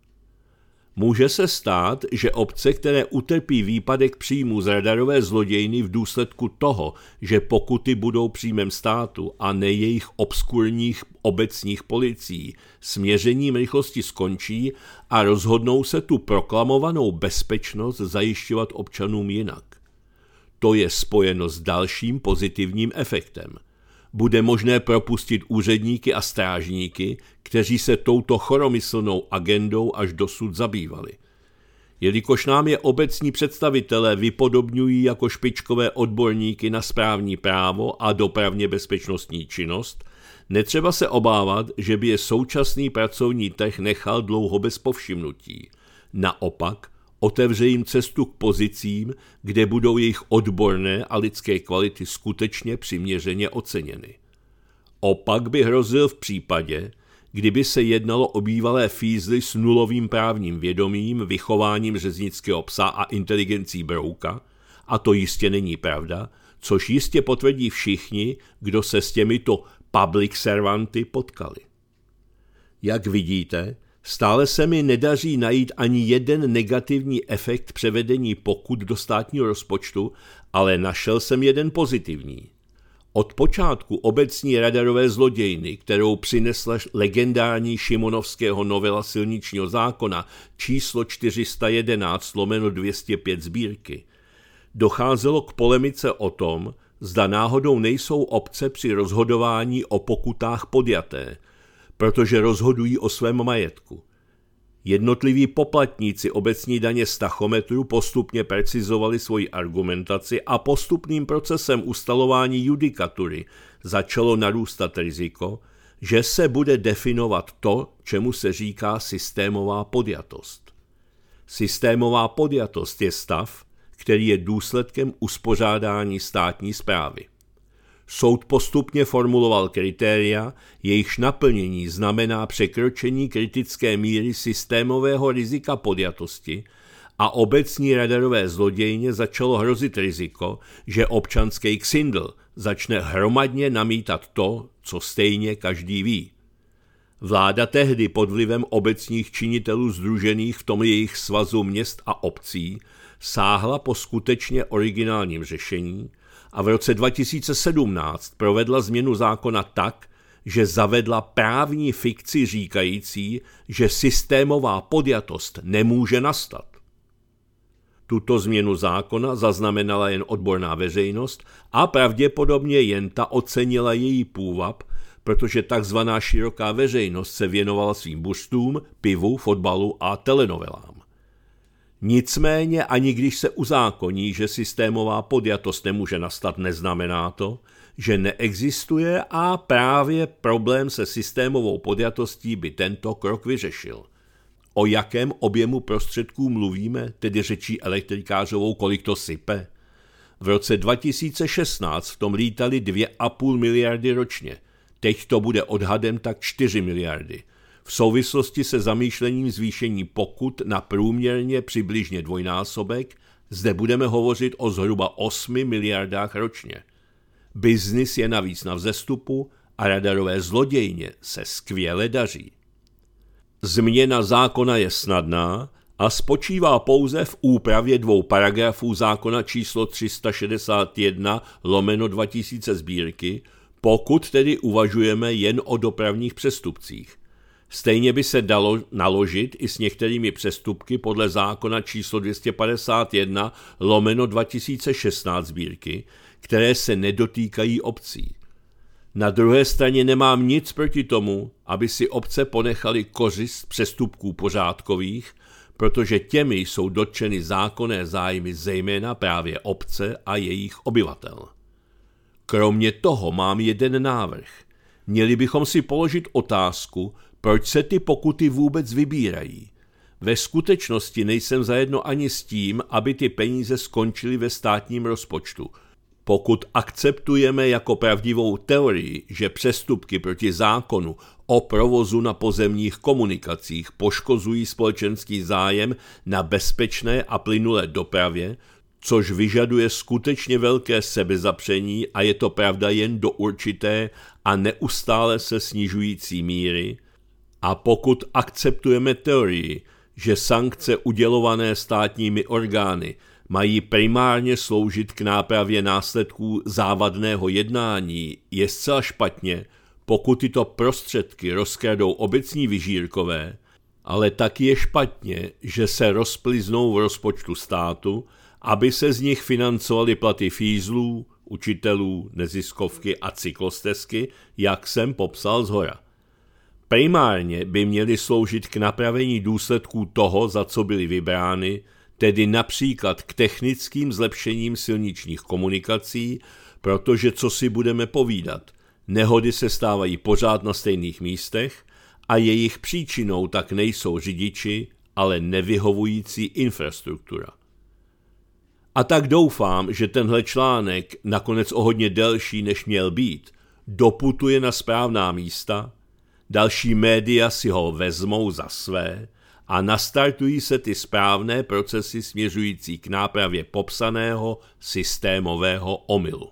Může se stát, že obce, které utrpí výpadek příjmů z radarové zlodějny v důsledku toho, že pokuty budou příjmem státu a ne jejich obskurních obecních policií, s měřením rychlosti skončí a rozhodnou se tu proklamovanou bezpečnost zajišťovat občanům jinak. To je spojeno s dalším pozitivním efektem. Bude možné propustit úředníky a strážníky, kteří se touto choromyslnou agendou až dosud zabývali. Jelikož nám je obecní představitelé vypodobňují jako špičkové odborníky na správní právo a dopravně bezpečnostní činnost, netřeba se obávat, že by je současný pracovní trh nechal dlouho bez povšimnutí. Naopak, otevře jim cestu k pozicím, kde budou jejich odborné a lidské kvality skutečně přiměřeně oceněny. Opak by hrozil v případě, kdyby se jednalo o bývalé fízly s nulovým právním vědomím, vychováním řeznického psa a inteligencí brouka, a to jistě není pravda, což jistě potvrdí všichni, kdo se s těmito public servanty potkali. Jak vidíte, stále se mi nedaří najít ani jeden negativní efekt převedení pokut do státního rozpočtu, ale našel jsem jeden pozitivní. Od počátku obecní radarové zlodějny, kterou přinesla legendární Šimonovského novela silničního zákona číslo 411/205 sbírky, docházelo k polemice o tom, zda náhodou nejsou obce při rozhodování o pokutách podjaté, protože rozhodují o svém majetku. Jednotliví poplatníci obecní daně z tachometru postupně precizovali svoji argumentaci a postupným procesem ustalování judikatury začalo narůstat riziko, že se bude definovat to, čemu se říká systémová podjatost. Systémová podjatost je stav, který je důsledkem uspořádání státní správy. Soud postupně formuloval kritéria, jejichž naplnění znamená překročení kritické míry systémového rizika podjatosti a obecní radarové zlodějně začalo hrozit riziko, že občanský ksindl začne hromadně namítat to, co stejně každý ví. Vláda tehdy pod vlivem obecních činitelů sdružených v tom jejich svazu měst a obcí sáhla po skutečně originálním řešení a v roce 2017 provedla změnu zákona tak, že zavedla právní fikci říkající, že systémová podjatost nemůže nastat. Tuto změnu zákona zaznamenala jen odborná veřejnost a pravděpodobně jen ta ocenila její půvab, protože takzvaná široká veřejnost se věnovala svým buštům, pivu, fotbalu a telenovelám. Nicméně ani když se uzákoní, že systémová podjatost nemůže nastat, neznamená to, že neexistuje a právě problém se systémovou podjatostí by tento krok vyřešil. O jakém objemu prostředků mluvíme, tedy řečí elektrikářovou, kolik to sype? V roce 2016 v tom lítali 2,5 miliardy ročně, teď to bude odhadem tak 4 miliardy. V souvislosti se zamýšlením zvýšení pokut na průměrně přibližně dvojnásobek, zde budeme hovořit o zhruba 8 miliardách ročně. Biznis je navíc na vzestupu a radarové zlodějně se skvěle daří. Změna zákona je snadná a spočívá pouze v úpravě 2 paragrafů zákona číslo 361/2000 sbírky, pokud tedy uvažujeme jen o dopravních přestupcích. Stejně by se dalo naložit i s některými přestupky podle zákona číslo 251/2016 sbírky, které se nedotýkají obcí. Na druhé straně nemám nic proti tomu, aby si obce ponechaly kořist přestupků pořádkových, protože těmi jsou dotčeny zákonné zájmy zejména právě obce a jejich obyvatel. Kromě toho mám jeden návrh. Měli bychom si položit otázku, proč se ty pokuty vůbec vybírají. Ve skutečnosti nejsem zajedno ani s tím, aby ty peníze skončily ve státním rozpočtu. Pokud akceptujeme jako pravdivou teorii, že přestupky proti zákonu o provozu na pozemních komunikacích poškozují společenský zájem na bezpečné a plynulé dopravě, což vyžaduje skutečně velké sebezapření a je to pravda jen do určité a neustále se snižující míry, a pokud akceptujeme teorii, že sankce udělované státními orgány mají primárně sloužit k nápravě následků závadného jednání, je zcela špatně, pokud tyto prostředky rozkradou obecní vyžírkové, ale taky je špatně, že se rozpliznou v rozpočtu státu, aby se z nich financovaly platy fízlů, učitelů, neziskovky a cyklostezky, jak jsem popsal zhora. Primárně by měly sloužit k napravení důsledků toho, za co byly vybrány, tedy například k technickým zlepšením silničních komunikací, protože co si budeme povídat, nehody se stávají pořád na stejných místech a jejich příčinou tak nejsou řidiči, ale nevyhovující infrastruktura. A tak doufám, že tenhle článek, nakonec o hodně delší než měl být, doputuje na správná místa, další média si ho vezmou za své a nastartují se ty správné procesy směřující k nápravě popsaného systémového omylu.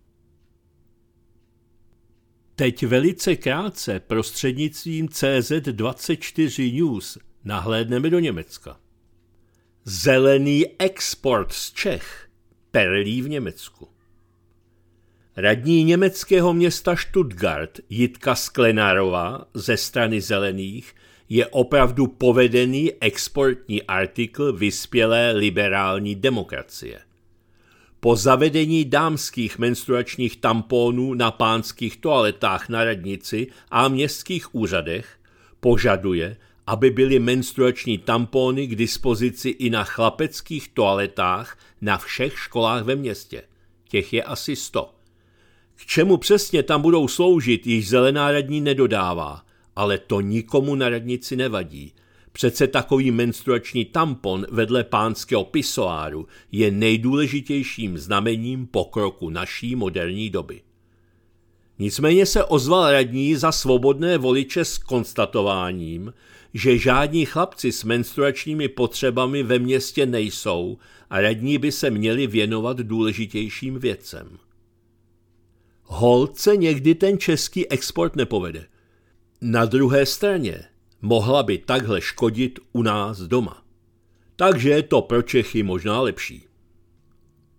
Teď velice krátce prostřednictvím CZ24 News nahlédneme do Německa. Zelený export z Čech perlí v Německu. Radní německého města Stuttgart Jitka Sklenárová ze strany Zelených je opravdu povedený exportní artikl vyspělé liberální demokracie. Po zavedení dámských menstruačních tamponů na pánských toaletách na radnici a městských úřadech požaduje, aby byly menstruační tampony k dispozici i na chlapeckých toaletách na všech školách ve městě. Těch je asi 100. K čemu přesně tam budou sloužit, již zelená radní nedodává, ale to nikomu na radnici nevadí. Přece takový menstruační tampon vedle pánského pisoáru je nejdůležitějším znamením pokroku naší moderní doby. Nicméně se ozval radní za svobodné voliče s konstatováním, že žádní chlapci s menstruačními potřebami ve městě nejsou a radní by se měli věnovat důležitějším věcem. Holt se někdy ten český export nepovede. Na druhé straně mohla by takhle škodit u nás doma. Takže je to pro Čechy možná lepší.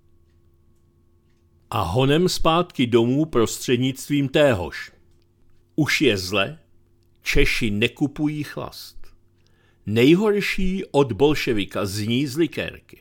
A honem zpátky domů prostřednictvím téhož. Už je zle, Češi nekupují chlast. Nejhorší od bolševika zní z likérky.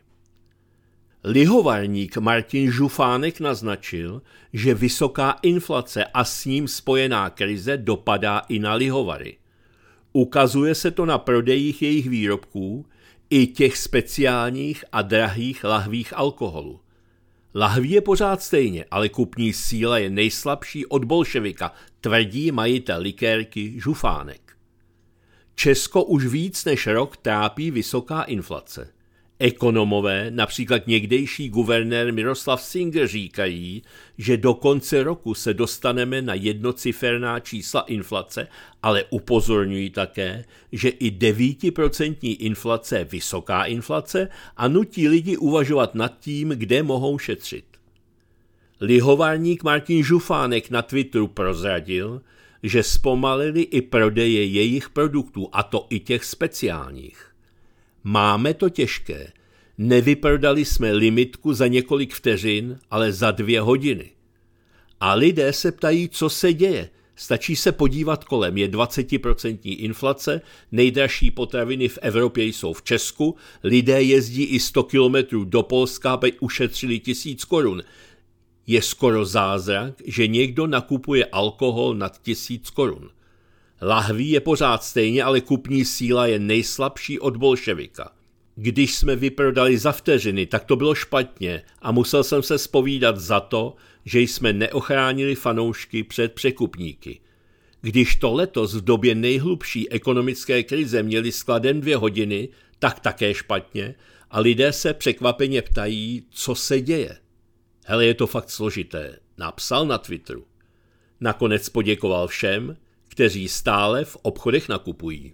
Lihovarník Martin Žufánek naznačil, že vysoká inflace a s ním spojená krize dopadá i na lihovary. Ukazuje se to na prodejích jejich výrobků, i těch speciálních a drahých lahvích alkoholu. Lahví je pořád stejně, ale kupní síla je nejslabší od bolševika, tvrdí majitel likérky Žufánek. Česko už víc než rok trápí vysoká inflace. Ekonomové, například někdejší guvernér Miroslav Singer, říkají, že do konce roku se dostaneme na jednociferná čísla inflace, ale upozorňují také, že i 9% inflace je vysoká inflace a nutí lidi uvažovat nad tím, kde mohou šetřit. Lihovarník Martin Žufánek na Twitteru prozradil, že zpomalili i prodeje jejich produktů, a to i těch speciálních. Máme to těžké. Nevyprodali jsme limitku za několik vteřin, ale za 2 hodiny. A lidé se ptají, co se děje. Stačí se podívat kolem. Je 20% inflace, nejdražší potraviny v Evropě jsou v Česku, lidé jezdí i 100 kilometrů do Polska, aby ušetřili 1000 korun. Je skoro zázrak, že někdo nakupuje alkohol nad 1000 korun. Lahví je pořád stejně, ale kupní síla je nejslabší od bolševika. Když jsme vyprodali za vteřiny, tak to bylo špatně a musel jsem se zpovídat za to, že jsme neochránili fanoušky před překupníky. Když to letos v době nejhlubší ekonomické krize měli skladem 2 hodiny, tak také špatně a lidé se překvapeně ptají, co se děje. Hele, je to fakt složité, napsal na Twitteru. Nakonec poděkoval všem, kteří stále v obchodech nakupují.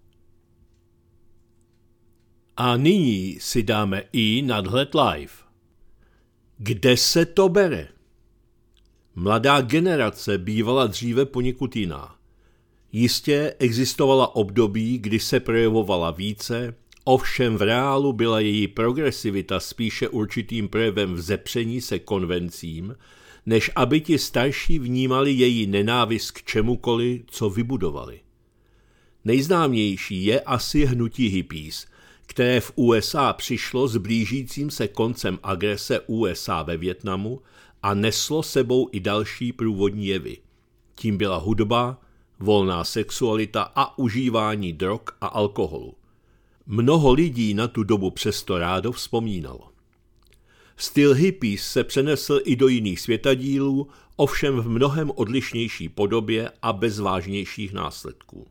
A nyní si dáme i nadhled live. Kde se to bere? Mladá generace bývala dříve poněkud jiná. Jistě existovala období, kdy se projevovala více, ovšem v reálu byla její progresivita spíše určitým projevem vzepření se konvencím, než aby ti starší vnímali její nenávist k čemukoliv, co vybudovali. Nejznámější je asi hnutí hippies, které v USA přišlo s blížícím se koncem agrese USA ve Vietnamu a neslo sebou i další průvodní jevy. Tím byla hudba, volná sexualita a užívání drog a alkoholu. Mnoho lidí na tu dobu přesto rádo vzpomínalo. Styl hippies se přenesl i do jiných světadílů, ovšem v mnohem odlišnější podobě a bez vážnějších následků.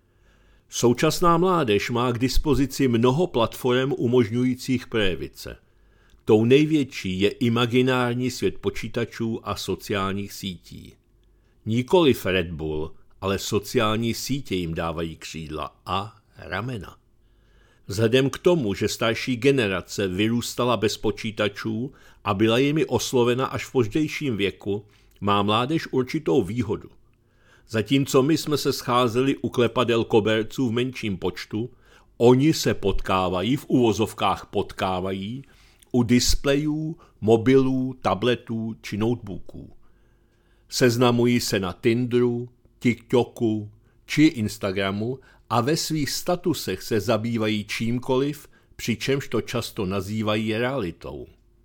Současná mládež má k dispozici mnoho platform umožňujících projevit se. Tou největší je imaginární svět počítačů a sociálních sítí. Nikoliv Red Bull, ale sociální sítě jim dávají křídla a ramena. Vzhledem k tomu, že starší generace vyrůstala bez počítačů a byla jimi oslovena až v pozdějším věku, má mládež určitou výhodu. Zatímco my jsme se scházeli u klepadel koberců v menším počtu, oni se potkávají, v uvozovkách potkávají, u displejů, mobilů, tabletů či notebooků. Seznamují se na Tinderu, TikToku či Instagramu a ve svých statusech se zabývají čímkoliv, přičemž to často nazývají realitou.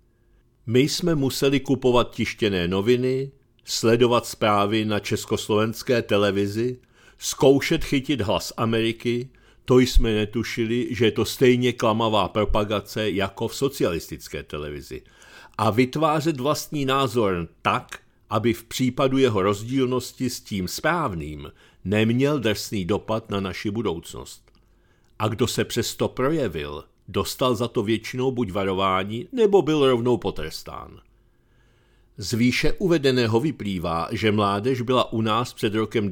My jsme museli kupovat tištěné noviny, sledovat zprávy na československé televizi, zkoušet chytit hlas Ameriky, to jsme netušili, že je to stejně klamavá propagace jako v socialistické televizi, a vytvářet vlastní názor tak, aby v případu jeho rozdílnosti s tím správným neměl drsný dopad na naši budoucnost. A kdo se přesto projevil, dostal za to většinou buď varování, nebo byl rovnou potrestán. Z výše uvedeného vyplývá, že mládež byla u nás před rokem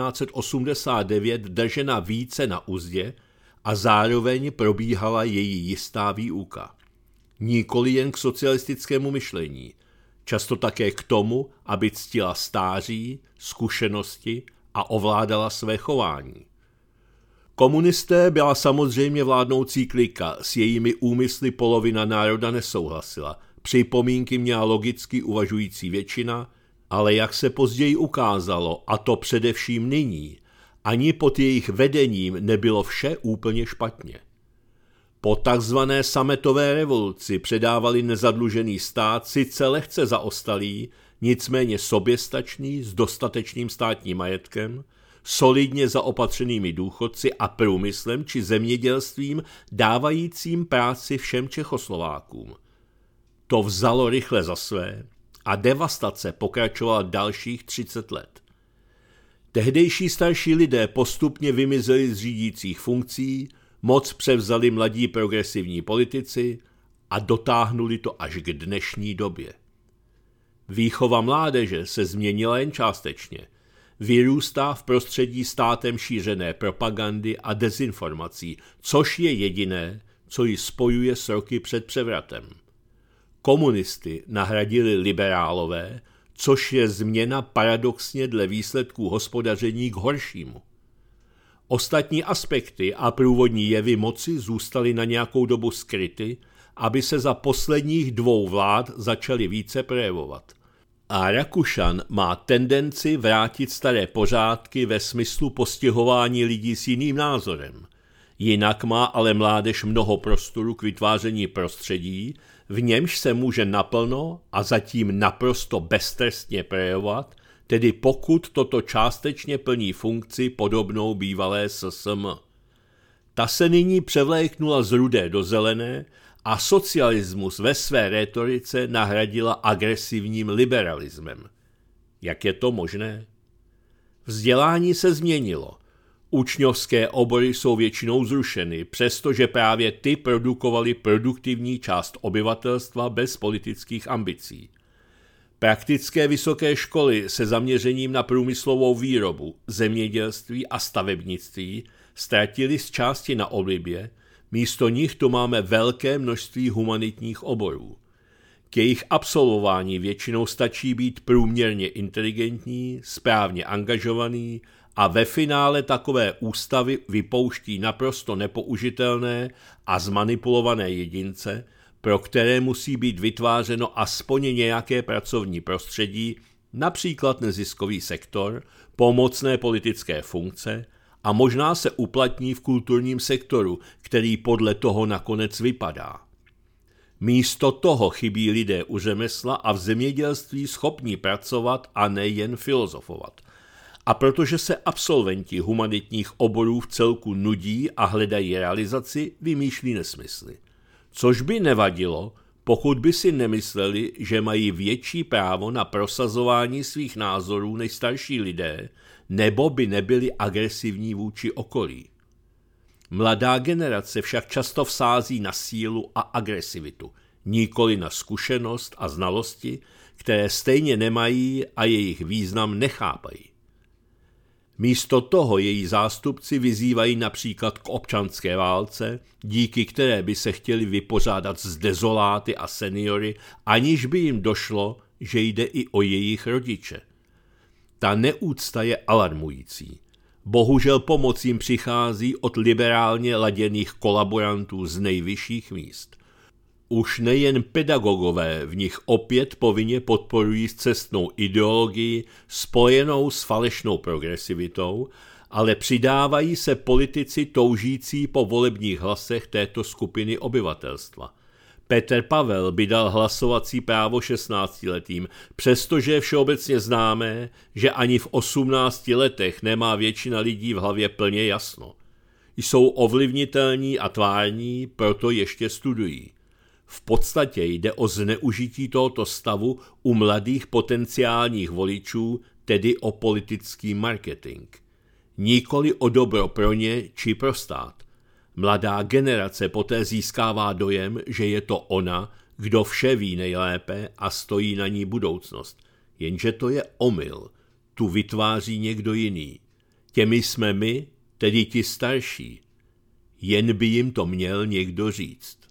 1989 držena více na uzdě a zároveň probíhala její jistá výuka. Nikoli jen k socialistickému myšlení, často také k tomu, aby ctila stáří, zkušenosti a ovládala své chování. Komunisté byla samozřejmě vládnoucí klika, s jejími úmysly polovina národa nesouhlasila, připomínky měla logicky uvažující většina, Ale jak se později ukázalo, a to především nyní, ani pod jejich vedením nebylo vše úplně špatně. Po takzvané sametové revoluci předávali nezadlužený stát sice lehce zaostalý, nicméně soběstačný s dostatečným státním majetkem, solidně zaopatřenými důchodci a průmyslem či zemědělstvím dávajícím práci všem Čechoslovákům. To vzalo rychle za své a devastace pokračovala dalších 30 let. Tehdejší starší lidé postupně vymizeli z řídících funkcí, moc převzali mladí progresivní politici a dotáhnuli to až k dnešní době. Výchova mládeže se změnila jen částečně. Vyrůstá v prostředí státem šířené propagandy a dezinformací, což je jediné, co ji spojuje s roky před převratem. Komunisty nahradili liberálové, což je změna paradoxně dle výsledků hospodaření k horšímu. Ostatní aspekty a průvodní jevy moci zůstaly na nějakou dobu skryty, aby se za posledních 2 vlád začaly více projevovat. A Rakušan má tendenci vrátit staré pořádky ve smyslu postihování lidí s jiným názorem. Jinak má ale mládež mnoho prostoru k vytváření prostředí, v němž se může naplno a zatím naprosto beztrestně projevovat, tedy pokud toto částečně plní funkci podobnou bývalé SSM. Ta se nyní převléknula z rudé do zelené a socialismus ve své rétorice nahradila agresivním liberalismem. Jak je to možné? Vzdělání se změnilo. Učňovské obory jsou většinou zrušeny, přestože právě ty produkovaly produktivní část obyvatelstva bez politických ambicí. Praktické vysoké školy se zaměřením na průmyslovou výrobu, zemědělství a stavebnictví ztratily z části na oblibě, místo nich tu máme velké množství humanitních oborů. K jejich absolvování většinou stačí být průměrně inteligentní, správně angažovaný a ve finále takové ústavy vypouští naprosto nepoužitelné a zmanipulované jedince, pro které musí být vytvářeno aspoň nějaké pracovní prostředí, například neziskový sektor, pomocné politické funkce a možná se uplatní v kulturním sektoru, který podle toho nakonec vypadá. Místo toho chybí lidé u řemesla a v zemědělství schopní pracovat a nejen filozofovat. A protože se absolventi humanitních oborů v celku nudí a hledají realizaci, vymýšlí nesmysly. Což by nevadilo, pokud by si nemysleli, že mají větší právo na prosazování svých názorů než starší lidé, nebo by nebyli agresivní vůči okolí. Mladá generace však často vsází na sílu a agresivitu, nikoli na zkušenost a znalosti, které stejně nemají a jejich význam nechápají. Místo toho její zástupci vyzývají například k občanské válce, díky které by se chtěli vypořádat s dezoláty a seniory, aniž by jim došlo, že jde i o jejich rodiče. Ta neúcta je alarmující. Bohužel pomoc jim přichází od liberálně laděných kolaborantů z nejvyšších míst. Už nejen pedagogové v nich opět povinně podporují scestnou ideologii spojenou s falešnou progresivitou, ale přidávají se politici toužící po volebních hlasech této skupiny obyvatelstva. Petr Pavel by dal hlasovací právo 16letým, přestože je všeobecně známé, že ani v 18 letech nemá většina lidí v hlavě plně jasno. Jsou ovlivnitelní a tvární, proto ještě studují. V podstatě jde o zneužití tohoto stavu u mladých potenciálních voličů, tedy o politický marketing. Nikoli o dobro pro ně či pro stát. Mladá generace poté získává dojem, že je to ona, kdo vše ví nejlépe a stojí na ní budoucnost. Jenže to je omyl. Tu vytváří někdo jiný. Těmi jsme my, tedy ti starší. Jen by jim to měl někdo říct.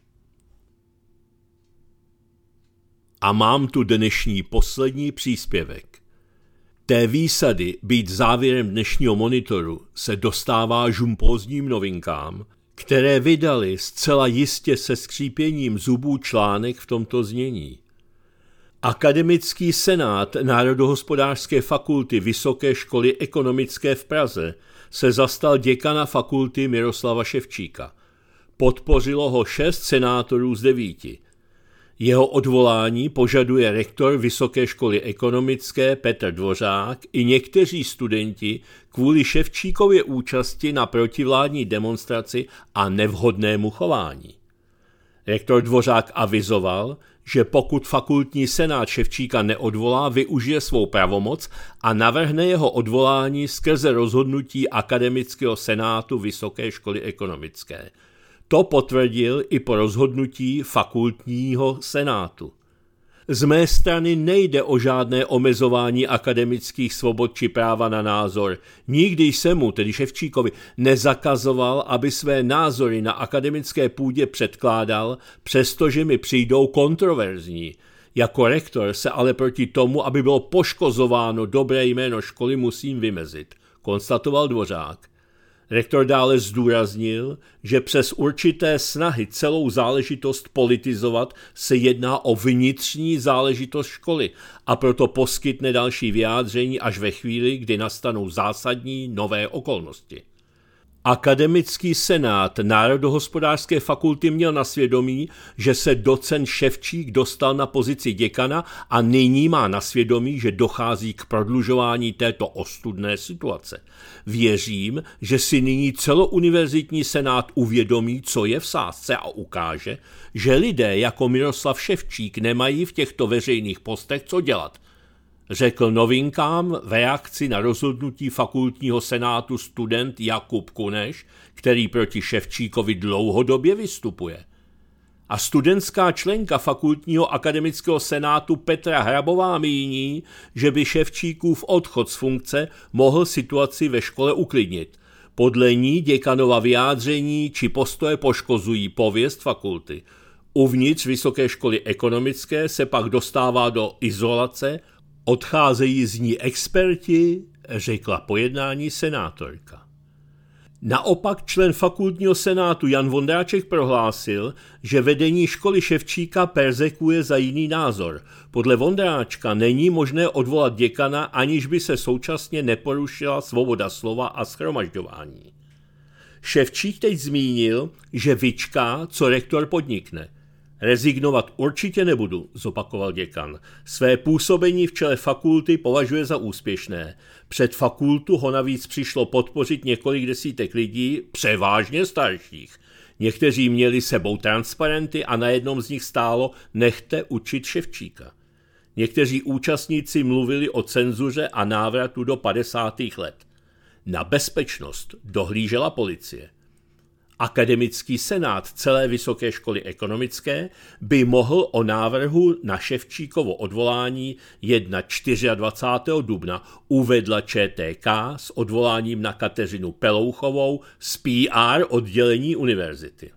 A mám tu dnešní poslední příspěvek. Té výsady být závěrem dnešního monitoru se dostává žumpózním novinkám, které vydali zcela jistě se skřípěním zubů článek v tomto znění. Akademický senát Národohospodářské fakulty Vysoké školy ekonomické v Praze se zastal děkana fakulty Miroslava Ševčíka. Podpořilo ho 6 senátorů z 9. Jeho odvolání požaduje rektor Vysoké školy ekonomické Petr Dvořák i někteří studenti kvůli Ševčíkově účasti na protivládní demonstraci a nevhodnému chování. Rektor Dvořák avizoval, že pokud fakultní senát Ševčíka neodvolá, využije svou pravomoc a navrhne jeho odvolání skrze rozhodnutí Akademického senátu Vysoké školy ekonomické. To potvrdil i po rozhodnutí fakultního senátu. Z mé strany nejde o žádné omezování akademických svobod či práva na názor. Nikdy jsem mu, tedy Ševčíkovi, nezakazoval, aby své názory na akademické půdě předkládal, přestože mi přijdou kontroverzní. Jako rektor se ale proti tomu, aby bylo poškozováno dobré jméno školy, musím vymezit, konstatoval Dvořák. Rektor dále zdůraznil, že přes určité snahy celou záležitost politizovat se jedná o vnitřní záležitost školy a proto poskytne další vyjádření až ve chvíli, kdy nastanou zásadní nové okolnosti. Akademický senát Národohospodářské fakulty měl na svědomí, že se docent Ševčík dostal na pozici děkana a nyní má na svědomí, že dochází k prodlužování této ostudné situace. Věřím, že si nyní celouniverzitní senát uvědomí, co je v sázce a ukáže, že lidé jako Miroslav Ševčík nemají v těchto veřejných postech co dělat, řekl Novinkám v reakci na rozhodnutí fakultního senátu student Jakub Kuneš, který proti Ševčíkovi dlouhodobě vystupuje. A studentská členka fakultního akademického senátu Petra Hrabová míní, že by Ševčíkův odchod z funkce mohl situaci ve škole uklidnit. Podle ní děkanova vyjádření či postoje poškozují pověst fakulty. Uvnitř Vysoké školy ekonomické se pak dostává do izolace, odcházejí z ní experti, řekla po jednání senátorka. Naopak člen fakultního senátu Jan Vondráček prohlásil, že vedení školy Ševčíka perzekuje za jiný názor. Podle Vondráčka není možné odvolat děkana, aniž by se současně neporušila svoboda slova a shromažďování. Ševčík teď zmínil, že vyčká, co rektor podnikne. Rezignovat určitě nebudu, zopakoval děkan. Své působení v čele fakulty považuje za úspěšné. Před fakultu ho navíc přišlo podpořit několik desítek lidí, převážně starších. Někteří měli sebou transparenty a na jednom z nich stálo Nechte učit Ševčíka. Někteří účastníci mluvili o cenzuře a návratu do 50. let. Na bezpečnost dohlížela policie. Akademický senát celé Vysoké školy ekonomické by mohl o návrhu na Ševčíkovo odvolání jednat 24. dubna, uvedla ČTK s odvoláním na Kateřinu Pelouchovou z PR oddělení univerzity.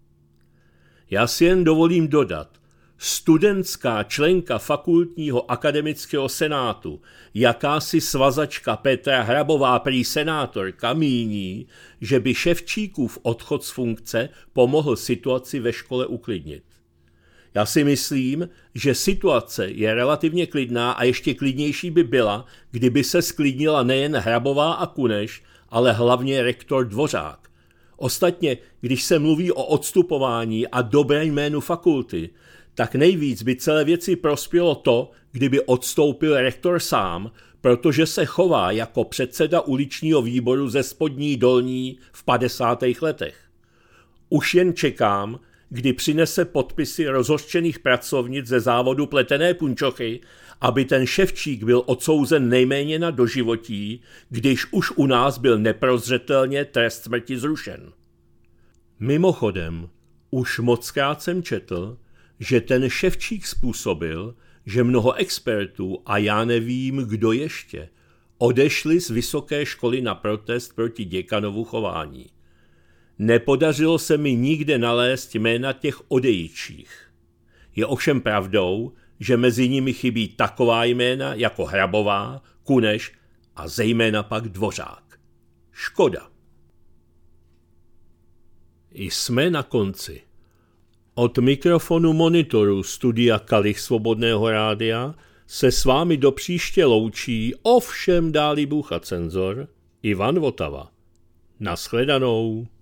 Já si jen dovolím dodat, studentská členka fakultního akademického senátu, jakási svazačka Petra Hrabová, prý senátorka, míní, že by Ševčíkův odchod z funkce pomohl situaci ve škole uklidnit. Já si myslím, že situace je relativně klidná a ještě klidnější by byla, kdyby se sklidnila nejen Hrabová a Kuneš, ale hlavně rektor Dvořák. Ostatně, když se mluví o odstupování a dobrém jménu fakulty, tak nejvíc by celé věci prospělo to, kdyby odstoupil rektor sám, protože se chová jako předseda uličního výboru ze Spodní Dolní v 50. letech. Už jen čekám, kdy přinese podpisy rozhořčených pracovnic ze závodu pletené punčochy, aby ten Ševčík byl odsouzen nejméně na doživotí, když už u nás byl neprozřetelně trest smrti zrušen. Mimochodem, už mockrát jsem četl, že ten Ševčík způsobil, že mnoho expertů, a já nevím, kdo ještě, odešli z vysoké školy na protest proti děkanovu chování. Nepodařilo se mi nikde nalézt jména těch odejíčích. Je ovšem pravdou, že mezi nimi chybí taková jména jako Hrabová, Kuneš a zejména pak Dvořák. Škoda. Jsme na konci. Od mikrofonu monitoru studia Kalich Svobodného rádia se s vámi do příště loučí, ovšem dáli Bůh a cenzor, Ivan Votava. Nashledanou.